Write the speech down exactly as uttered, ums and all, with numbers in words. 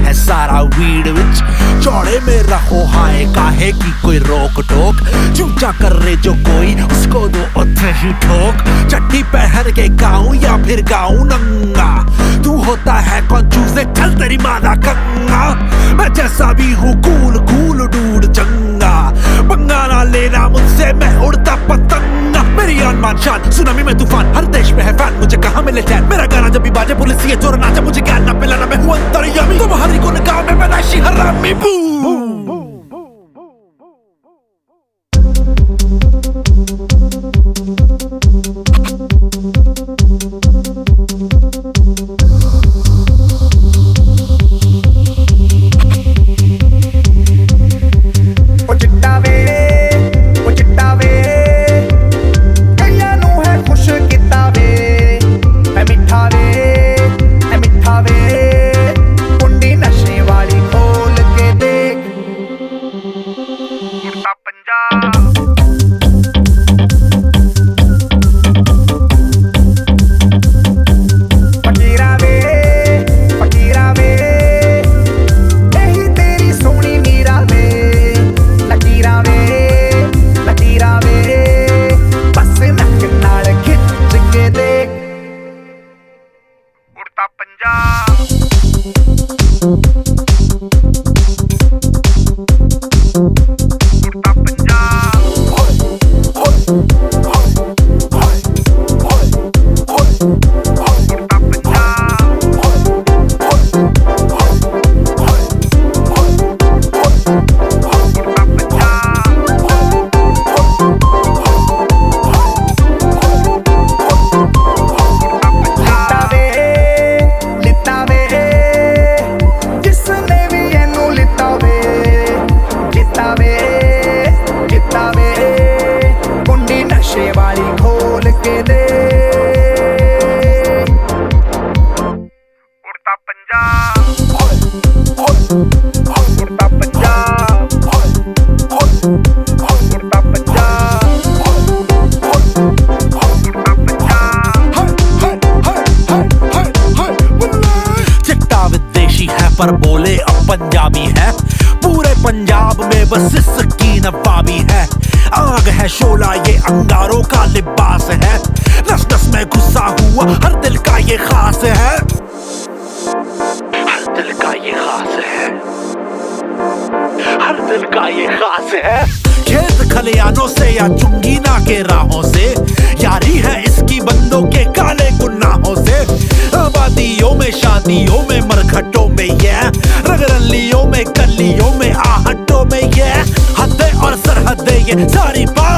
है सारा वीड विच। चौड़े में रहो हाय काहे की कोई रोक टोक, चूचा कर रहे जो कोई उसको दो उतने ही ठोक। चट्टी पहन के गाऊं या फिर गाऊं नंगा, तू होता है कौन चूजे चल तेरी मादा कंगा। मैं जैसा भी हूँ कूल कूल डूड चंगा, पंगा ना लेना मुझसे मैं उड़ता पतंगा। मेरी आन शान सुनामी में तूफान, हर देश में है फैन मुझे कहाँ मिले चैन। मेरा गाना जब भी बाजे पुलिस ये चोर नाचा, मुझे ज्ञान ना पिलाना मैं हूँ अंतर्यामी। तुम्हारी को निकाह में पैदाइशी हरामी बू। पर बोले अब पंजाबी है, पूरे पंजाब में बस इसकी नवाबी है। आग है शोला ये अंगारों का लिबास है, नस नस में घुसा हुआ हर दिल का ये खास है। हर दिल का ये खास है, हर दिल का ये खास है। खेत खलियानों से या चुंगीना के राहों से, यारी है इसकी बंदों के काले गुनाहों से। आबादियों में शादियों में मरघटों में ये, रगरलियों में गलियों में आहटों में ये, हदें और सरहदें ये सारी बात